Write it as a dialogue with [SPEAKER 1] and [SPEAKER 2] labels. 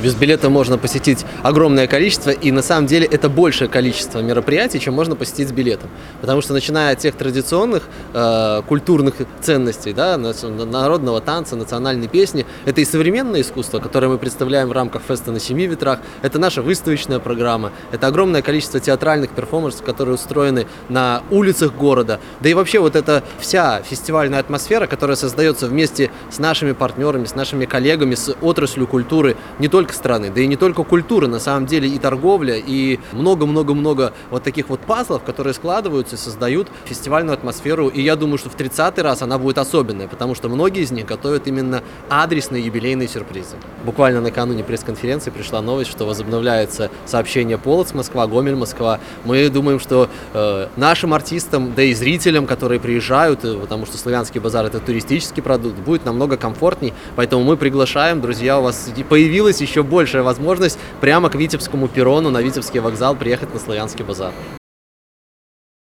[SPEAKER 1] Без билета можно посетить огромное количество, и на самом деле это большее количество мероприятий, чем можно посетить с билетом. Потому что начиная от тех традиционных культурных ценностей, да, народного танца, национальной песни, это и современное искусство, которое мы представляем в рамках феста на Семи ветрах, это наша выставочная программа, это огромное количество театральных перформансов, которые устроены на улицах города, да и вообще вот эта вся фестивальная атмосфера, которая создается вместе с нашими партнерами, с нашими коллегами, с отраслью культуры не только страны, да и не только культуры, на самом деле и торговля, и много-много-много вот таких вот пазлов, которые складываются и создают фестивальную атмосферу. И я думаю, что в 30-й раз она будет особенная, потому что многие из них готовят именно адресные юбилейные сюрпризы. Буквально накануне пресс-конференции пришла новость, что возобновляется сообщение Полоцк-Москва, Гомель-Москва. Мы думаем, что нашим артистам, да и зрителям, которые приезжают, потому что Славянский базар — это туристический продукт, будет намного комфортней. Поэтому мы приглашаем, друзья, у вас появилась еще большая возможность прямо к Витебскому перрону, на Витебский вокзал приехать на Славянский базар.